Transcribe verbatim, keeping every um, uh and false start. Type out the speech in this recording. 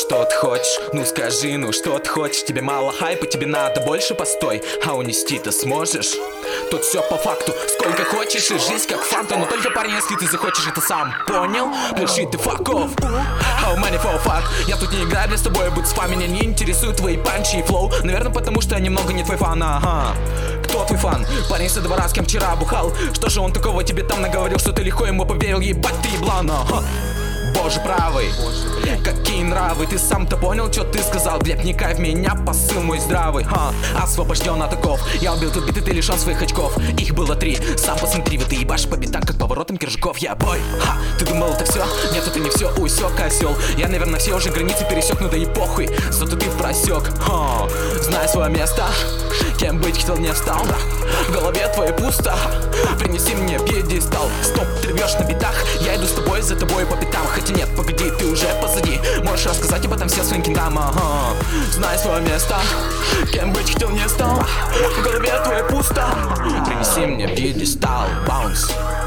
что ты хочешь? Ну скажи, ну что ты хочешь? Тебе мало хайпа, тебе надо больше постой. А унести ты сможешь? Тут все по факту, сколько хочешь, и жизнь как фанта. Но только, парень, если ты захочешь, это сам понял? Пиши ты fuck off. How many for fuck? Я тут не играю, для с тобой будь спам. Меня не интересуют твои панчи и флоу. Наверное, потому что я немного не твой фан, ага. Кто твой фан? Парень со двора, с кем вчера бухал. Что же он такого тебе там наговорил, что ты легко ему поверил? Ебать ты еблан, ага. Боже правый, какие нравы. Ты сам-то понял, что ты сказал? Глеб, не кайф, меня посыл мой здравый, ха. Освобожден от оков. Я убил тут биты, ты лишен своих очков. Их было три, сам посмотри, вот ты ебашь по битам, как поворотом киржаков. Я бой, ха, ты думал это все? Нет, это не все, усек осел. Я, наверное, все уже границы пересек, ну да и похуй. Зато ты просек, ха. Знай свое место, кем быть хотел, не встал. В голове твоей пусто, принеси мне пьедестал. Стоп, ты рвешь на битах, я иду с тобой, за тобой по пятам. Хотя нет, погоди, ты уже позади. Можешь рассказать об этом всем своим кингам, ага. Знай свое место, кем быть хотел, не стал. В голове твоей пусто, принеси мне пьедестал. Баунс.